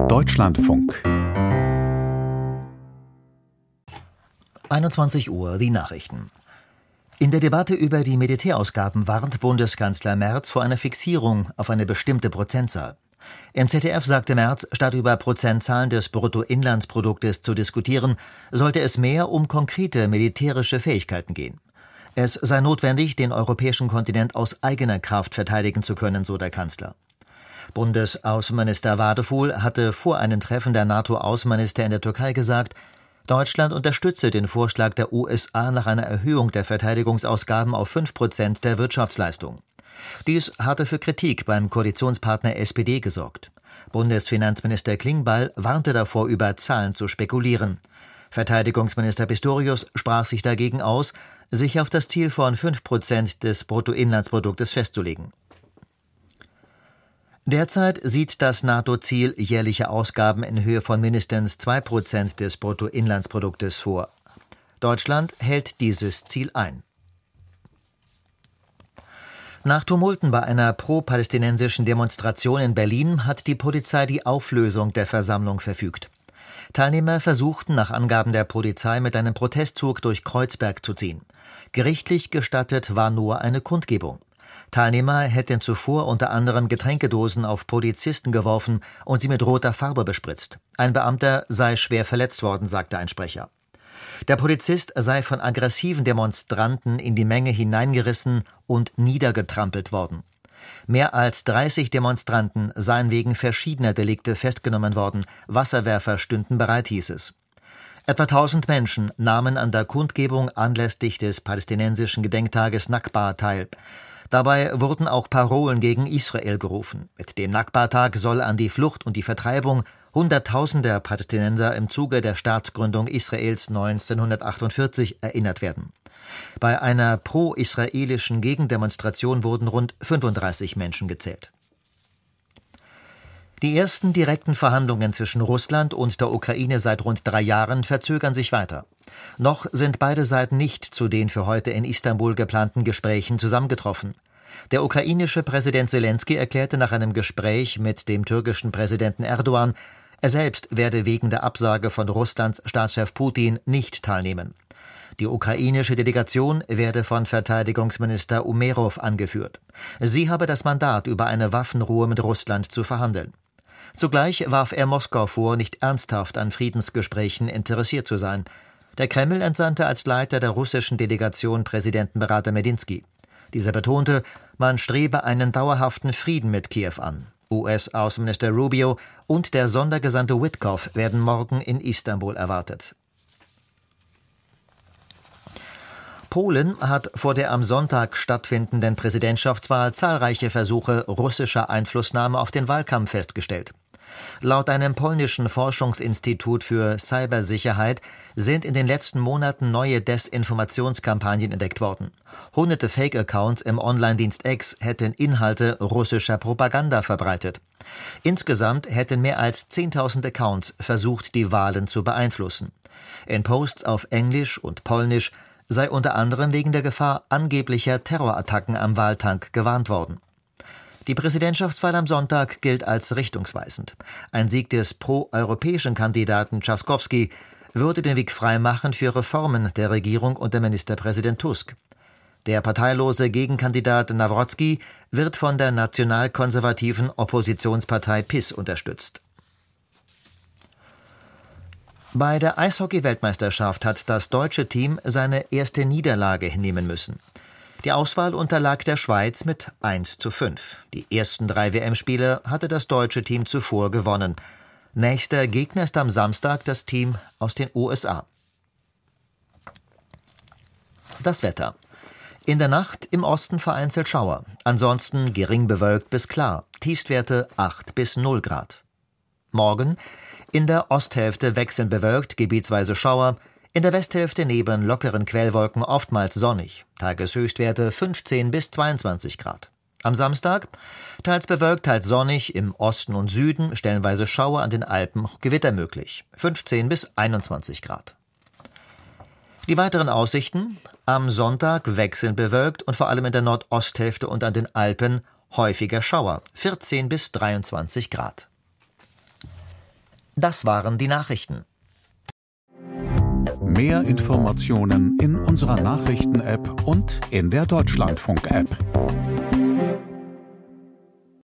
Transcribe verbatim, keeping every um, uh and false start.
Deutschlandfunk. einundzwanzig Uhr, die Nachrichten. In der Debatte über die Militärausgaben warnt Bundeskanzler Merz vor einer Fixierung auf eine bestimmte Prozentzahl. Im Z D F sagte Merz, statt über Prozentzahlen des Bruttoinlandsproduktes zu diskutieren, sollte es mehr um konkrete militärische Fähigkeiten gehen. Es sei notwendig, den europäischen Kontinent aus eigener Kraft verteidigen zu können, so der Kanzler. Bundesaußenminister Wadefuhl hatte vor einem Treffen der NATO-Außenminister in der Türkei gesagt, Deutschland unterstütze den Vorschlag der U S A nach einer Erhöhung der Verteidigungsausgaben auf fünf Prozent der Wirtschaftsleistung. Dies hatte für Kritik beim Koalitionspartner S P D gesorgt. Bundesfinanzminister Klingbeil warnte davor, über Zahlen zu spekulieren. Verteidigungsminister Pistorius sprach sich dagegen aus, sich auf das Ziel von fünf Prozent des Bruttoinlandsproduktes festzulegen. Derzeit sieht das NATO-Ziel jährliche Ausgaben in Höhe von mindestens zwei Prozent des Bruttoinlandsproduktes vor. Deutschland hält dieses Ziel ein. Nach Tumulten bei einer pro-palästinensischen Demonstration in Berlin hat die Polizei die Auflösung der Versammlung verfügt. Teilnehmer versuchten nach Angaben der Polizei mit einem Protestzug durch Kreuzberg zu ziehen. Gerichtlich gestattet war nur eine Kundgebung. Teilnehmer hätten zuvor unter anderem Getränkedosen auf Polizisten geworfen und sie mit roter Farbe bespritzt. Ein Beamter sei schwer verletzt worden, sagte ein Sprecher. Der Polizist sei von aggressiven Demonstranten in die Menge hineingerissen und niedergetrampelt worden. Mehr als dreißig Demonstranten seien wegen verschiedener Delikte festgenommen worden. Wasserwerfer stünden bereit, hieß es. Etwa tausend Menschen nahmen an der Kundgebung anlässlich des palästinensischen Gedenktages Nakba teil. Dabei wurden auch Parolen gegen Israel gerufen. Mit dem Nakba-Tag soll an die Flucht und die Vertreibung Hunderttausender Palästinenser im Zuge der Staatsgründung Israels neunzehnhundertachtundvierzig erinnert werden. Bei einer pro-israelischen Gegendemonstration wurden rund fünfunddreißig Menschen gezählt. Die ersten direkten Verhandlungen zwischen Russland und der Ukraine seit rund drei Jahren verzögern sich weiter. Noch sind beide Seiten nicht zu den für heute in Istanbul geplanten Gesprächen zusammengetroffen. Der ukrainische Präsident Selenskyj erklärte nach einem Gespräch mit dem türkischen Präsidenten Erdogan, er selbst werde wegen der Absage von Russlands Staatschef Putin nicht teilnehmen. Die ukrainische Delegation werde von Verteidigungsminister Umerov angeführt. Sie habe das Mandat, über eine Waffenruhe mit Russland zu verhandeln. Zugleich warf er Moskau vor, nicht ernsthaft an Friedensgesprächen interessiert zu sein. Der Kreml entsandte als Leiter der russischen Delegation Präsidentenberater Medinsky. Dieser betonte, man strebe einen dauerhaften Frieden mit Kiew an. U S-Außenminister Rubio und der Sondergesandte Witkoff werden morgen in Istanbul erwartet. Polen hat vor der am Sonntag stattfindenden Präsidentschaftswahl zahlreiche Versuche russischer Einflussnahme auf den Wahlkampf festgestellt. Laut einem polnischen Forschungsinstitut für Cybersicherheit sind in den letzten Monaten neue Desinformationskampagnen entdeckt worden. Hunderte Fake-Accounts im Online-Dienst X hätten Inhalte russischer Propaganda verbreitet. Insgesamt hätten mehr als zehntausend Accounts versucht, die Wahlen zu beeinflussen. In Posts auf Englisch und Polnisch sei unter anderem wegen der Gefahr angeblicher Terrorattacken am Wahltag gewarnt worden. Die Präsidentschaftswahl am Sonntag gilt als richtungsweisend. Ein Sieg des pro-europäischen Kandidaten Trzaskowski würde den Weg freimachen für Reformen der Regierung unter Ministerpräsident Tusk. Der parteilose Gegenkandidat Nawrocki wird von der nationalkonservativen Oppositionspartei P I S unterstützt. Bei der Eishockey-Weltmeisterschaft hat das deutsche Team seine erste Niederlage hinnehmen müssen. Die Auswahl unterlag der Schweiz mit eins zu fünf. Die ersten drei W M-Spiele hatte das deutsche Team zuvor gewonnen. Nächster Gegner ist am Samstag das Team aus den U S A. Das Wetter. In der Nacht im Osten vereinzelt Schauer. Ansonsten gering bewölkt bis klar. Tiefstwerte acht bis null Grad. Morgen in der Osthälfte wechselnd bewölkt, gebietsweise Schauer. In der Westhälfte neben lockeren Quellwolken oftmals sonnig. Tageshöchstwerte fünfzehn bis zweiundzwanzig Grad. Am Samstag teils bewölkt, teils sonnig, im Osten und Süden stellenweise Schauer, an den Alpen Gewitter möglich. fünfzehn bis einundzwanzig Grad. Die weiteren Aussichten: am Sonntag wechselnd bewölkt und vor allem in der Nordosthälfte und an den Alpen häufiger Schauer. vierzehn bis dreiundzwanzig Grad. Das waren die Nachrichten. Mehr Informationen in unserer Nachrichten-App und in der Deutschlandfunk-App.